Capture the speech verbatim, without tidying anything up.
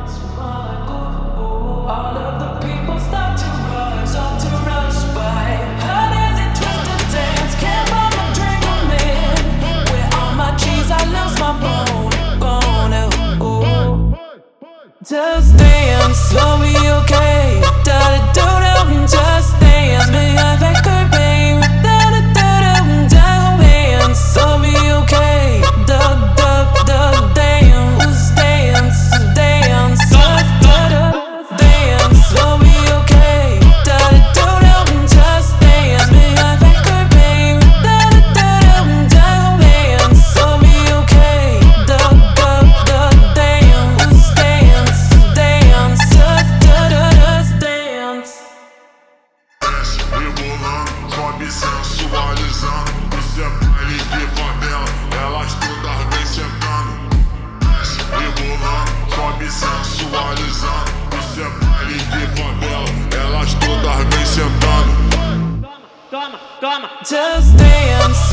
All of the people start to rush, start to rush by. How does it twist to dance? Can't find a drink I'm in. Where all my cheese, I lose my bone, bone. Oh, oh. Just dance, I'll be okay. Da da da da, just dance. Behind that curtain, da da da da, dance, I'll be okay. Da da da, dance, dance, dance, da da da, dance, I'll be okay. Da da da da, just dance. Behind that curtain, da da da da, dance, I'll be okay. Da da da, dance, dance, dance, da da da, dance. Rebolando, sobe sensualizando. Isso é baile de favela, elas todas vem sentando. Desce rebolando, sobe sensualizando. Isso é baile de favela, elas todas vem sentando. Just dance.